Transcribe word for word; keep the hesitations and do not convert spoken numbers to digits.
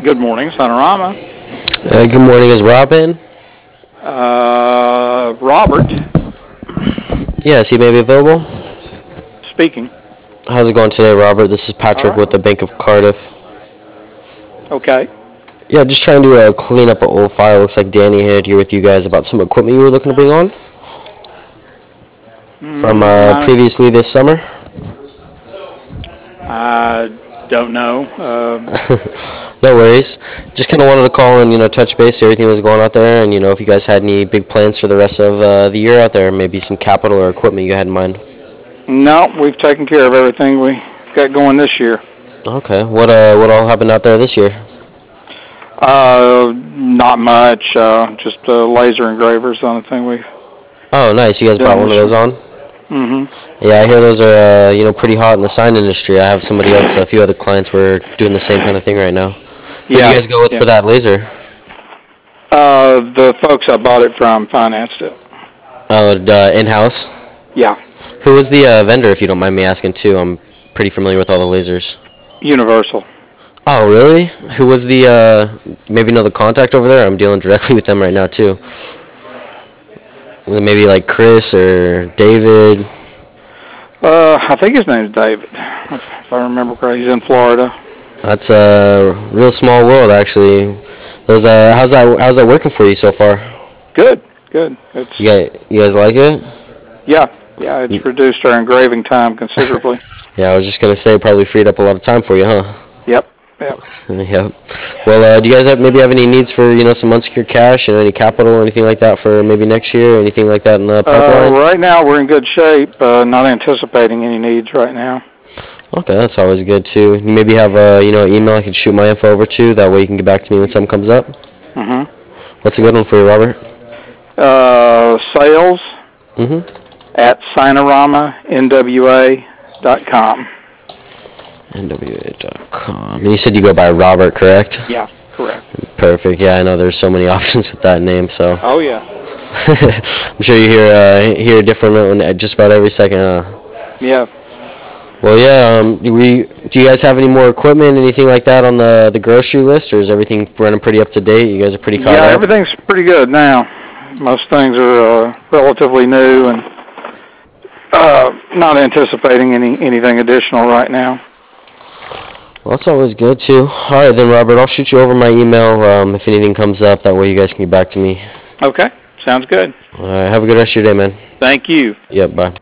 Good morning, Sonorama. Uh, good morning, is Robin? Uh, Robert Yes, he may be available. speaking. How's it going today, Robert? This is All Patrick right. with the Bank of Cardiff. Okay. Yeah, just trying to uh, clean up an old file. Looks like Danny had here with you guys about some equipment you were looking to bring on from Mm, uh, I, previously this summer. I don't know. Um, No worries. Just kind of wanted to call and you know touch base, see everything was going out there, and you know if you guys had any big plans for the rest of uh, the year out there, maybe some capital or equipment you had in mind. no, we've taken care of everything we got going this year. Okay. What uh what all happened out there this year? Uh, not much. Uh, just uh, laser engravers on the thing we've Oh, nice. You guys brought done one this of those year. on. Mm-hmm. Yeah, I hear those are uh, you know pretty hot in the sign industry. I have somebody else, a few other clients were doing the same kind of thing right now. Who'd you Yeah. guys go with Yeah. for that laser? Uh, the folks I bought it from financed it. Oh, uh, in-house. Yeah. Who was the uh, vendor, if you don't mind me asking too? I'm pretty familiar with all the lasers. Universal. Oh, really? Who was the uh, maybe know the contact over there? I'm dealing directly with them right now too. Maybe like Chris or David. Uh, I think his name's David. If I remember correctly, he's in Florida. That's a real small world, actually. Those, uh, how's that? How's that working for you so far? Good. Good. It's You guys, you guys like it? yeah. Yeah. It's reduced our engraving time considerably. Yeah, I was just gonna say, probably freed up a lot of time for you, huh? Yep. Yep. Yep. Well, uh, do you guys have, maybe have any needs for you know some unsecured cash and any capital or anything like that for maybe next year? Or anything like that in the Uh, pipeline? right now we're in good shape. Uh, not anticipating any needs right now. Okay, that's always good too. You maybe have a you know email I can shoot my info over to. That way you can get back to me when something comes up. Mhm. What's a good one for you, Robert? Uh, sales Mhm. at Sinorama N W A dot com. N W A dot com. And you said you go by Robert, correct? Yeah. Correct. Perfect. Yeah, I know there's so many options with that name, so Oh yeah. I'm sure you hear uh, hear a different one at just about every second. Huh? Yeah. Well, yeah. Um, do we do you guys have any more equipment, anything like that on the the grocery list, or is everything running pretty up to date? You guys are pretty caught Yeah. up. Everything's pretty good now. Most things are uh, relatively new and uh, not anticipating any anything additional right now. Well, that's always good too. All right, then, Robert. I'll shoot you over my email um, if anything comes up. That way, you guys can get back to me. Okay. Sounds good. All right. Have a good rest of your day, man. Thank you. Yep. Bye.